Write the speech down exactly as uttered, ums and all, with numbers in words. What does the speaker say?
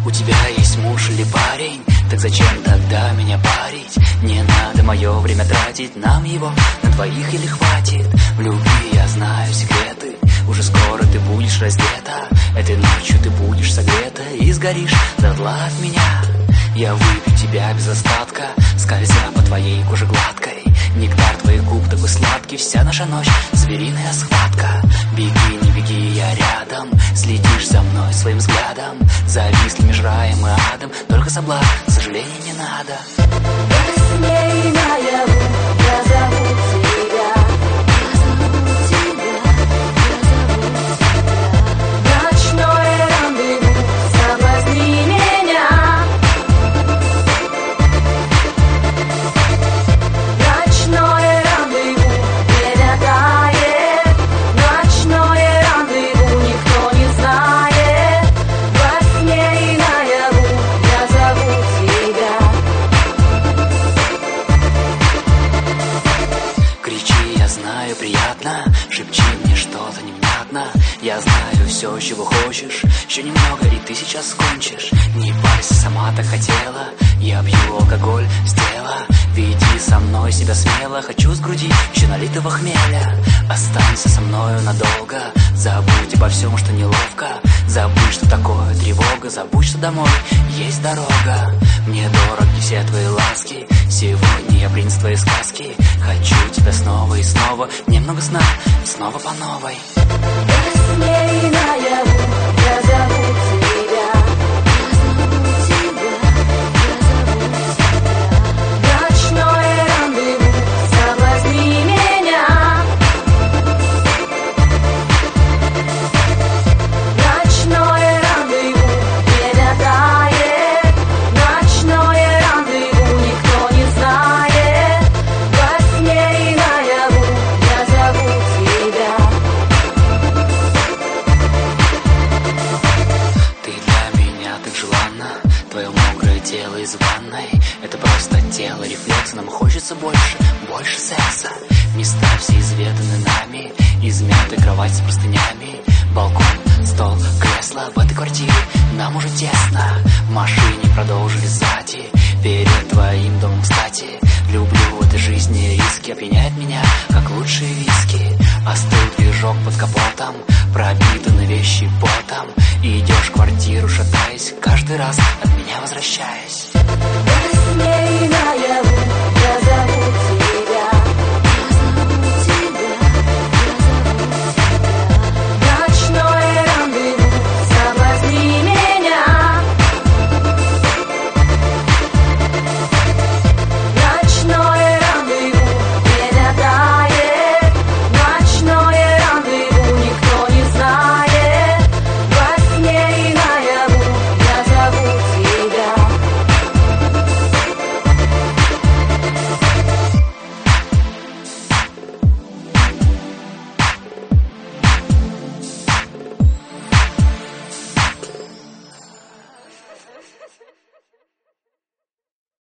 У тебя есть муж или парень? Так зачем тогда меня парить? Не надо мое время тратить, нам его на двоих или хватит? В любви я знаю секреты, уже скоро ты будешь раздета. Этой ночью ты будешь согрета и сгоришь дотла от меня. Я выпью тебя без остатка, скользя по твоей коже гладкой. Нектар твоих губ такой сладкий, вся наша ночь звериная схватка. Беги, не беги, я рядом, следишь за мной своим взглядом. Зависли меж раем и адом, только соблазн, к сожалению, не надо. Во сне и наяву я зову тебя, я зову тебя, я зову тебя. Ночное рандеву, соблазни меня. Ночное рандеву, время тает. Ночное рандеву, никто не знает. Во сне и наяву я зову тебя. Кричи, я знаю, приятно, шепчи мне что-то невнятно. Я знаю все, чего хочешь, еще немного и ты сейчас кончишь. Не парься, сама так хотела, я бью алкоголь с тела. Веди со мной себя смело, хочу с груди еще налитого хмеля. Останься со мною надолго, забудь обо всем, что неловко. Забудь, что такое тревога, забудь, что домой есть дорога. Мне дороги все твои ласки, сегодня я принц твоей сказки. Хочу тебя снова и снова, немного сна и снова по новой. Во сне и наяву я зову тебя, я зову тебя, я зову тебя. Ночное рандеву, соблазни меня. Ночное рандеву, время тает. Ночное рандеву, никто не знает. Во сне и наяву я зову тебя. Ты для меня так желанна, твое мокрое тело из ванной. Это просто тело, рефлекс, нам хочется больше, больше секса. Места все изведаны нами, измятая кровать с простынями. Балкон, стол, кресло, в этой квартире нам уже тесно. В машине продолжили сзади, перед твоим домом, кстати. Люблю в этой жизни риски, опьяняет меня, как лучшие виски. Остыл движок под капотом, пропитаны вещи потом. И идешь в квартиру, шатаясь, каждый раз от меня возвращаясь.